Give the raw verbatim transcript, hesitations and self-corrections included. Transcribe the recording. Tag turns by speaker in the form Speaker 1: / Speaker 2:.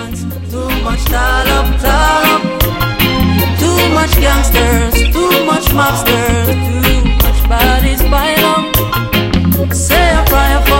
Speaker 1: politicians, too much tall up, tall up. Too much gangsters, too much mobsters, too much bodies pile up. Say a prayer for